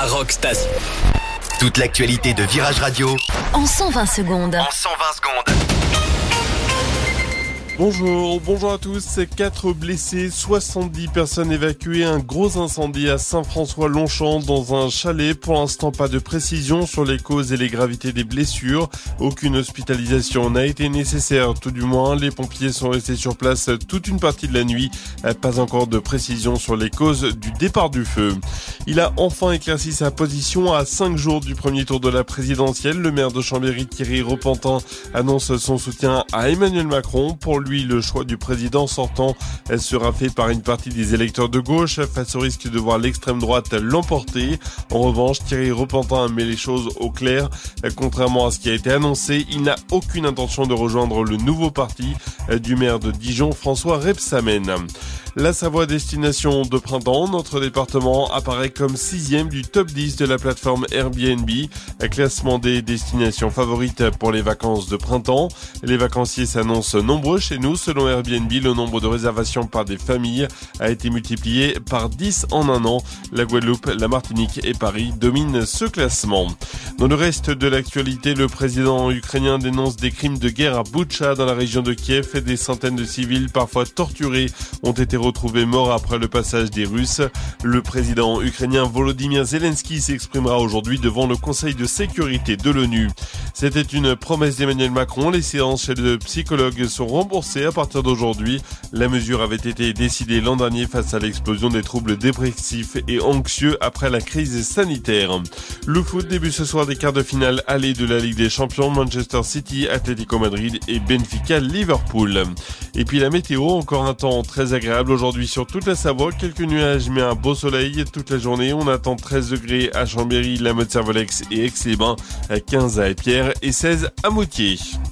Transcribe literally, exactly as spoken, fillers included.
Rock Station. Toute l'actualité de Virage Radio en cent vingt secondes. En cent vingt secondes. Bonjour, bonjour à tous. Quatre blessés, soixante-dix personnes évacuées. Un gros incendie à Saint-François-Longchamp dans un chalet. Pour l'instant, pas de précision sur les causes et les gravités des blessures. Aucune hospitalisation n'a été nécessaire, tout du moins. Les pompiers sont restés sur place toute une partie de la nuit. Pas encore de précision sur les causes du départ du feu. Il a enfin éclairci sa position à cinq jours du premier tour de la présidentielle. Le maire de Chambéry, Thierry Repentin, annonce son soutien à Emmanuel Macron. Pour lui, le choix du président sortant sera fait par une partie des électeurs de gauche face au risque de voir l'extrême droite l'emporter. En revanche, Thierry Repentin met les choses au clair. Contrairement à ce qui a été annoncé, il n'a aucune intention de rejoindre le nouveau parti du maire de Dijon, François Rebsamen. La Savoie, destination de printemps, notre département apparaît comme sixième du top dix de la plateforme Airbnb, classement des destinations favorites pour les vacances de printemps. Les vacanciers s'annoncent nombreux chez nous. Selon Airbnb, le nombre de réservations par des familles a été multiplié par dix en un an. La Guadeloupe, la Martinique et Paris dominent ce classement. Dans le reste de l'actualité, le président ukrainien dénonce des crimes de guerre à Boutcha dans la région de Kiev. Des centaines de civils, parfois torturés, ont été retrouvés morts après le passage des Russes. Le président ukrainien Volodymyr Zelensky s'exprimera aujourd'hui devant le Conseil de sécurité de l'ONU. C'était une promesse d'Emmanuel Macron. Les séances chez le psychologue sont remboursées à partir d'aujourd'hui. La mesure avait été décidée l'an dernier face à l'explosion des troubles dépressifs et anxieux après la crise sanitaire. Le foot débute ce soir des quarts de finale aller de la Ligue des Champions. Manchester City, Atlético Madrid et Benfica Liverpool. Et puis la météo, encore un temps très agréable aujourd'hui sur toute la Savoie. Quelques nuages mais un beau soleil toute la journée. On attend treize degrés à Chambéry, La Motte-Servolex et Aix-les-Bains, quinze à Épierre et seize à Moutier.